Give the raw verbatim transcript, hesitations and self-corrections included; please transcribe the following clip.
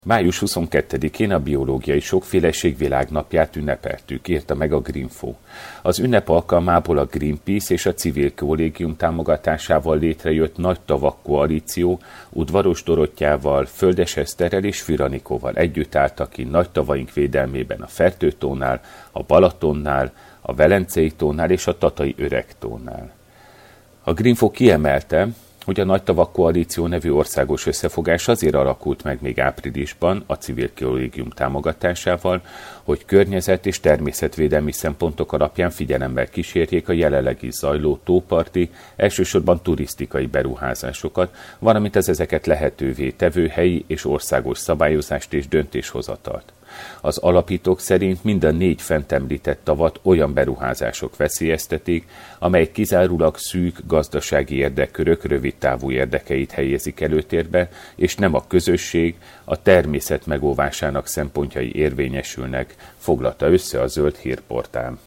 május huszonkettedikén a Biológiai Sokféleség Világnapját ünnepeltük, írta meg a Greenfo. Az ünnep alkalmából a Greenpeace és a Civil Kollégium támogatásával létrejött Nagy Tavak Koalíció Udvaros Dorottyával, Földes Eszterrel és Füranikóval együtt álltak ki nagy tavaink védelmében a Fertőtónál, a Balatonnál, a Velencei tónál és a Tatai Öregtónál. A Greenfo kiemelte, hogy a Nagy Tavak Koalíció nevű országos összefogás azért alakult meg még áprilisban a Civil Kollégium támogatásával, hogy környezet- és természetvédelmi szempontok alapján figyelemmel kísérjék a jelenleg is zajló tóparti, elsősorban turisztikai beruházásokat, valamint az ezeket lehetővé tevő helyi és országos szabályozást és döntéshozatalt. Az alapítók szerint mind a négy fent említett tavat olyan beruházások veszélyeztetik, amelyek kizárólag szűk gazdasági érdekkörök rövidtávú érdekeit helyezik előtérbe, és nem a közösség, a természet megóvásának szempontjai érvényesülnek, foglalta össze a Zöld Hírportál.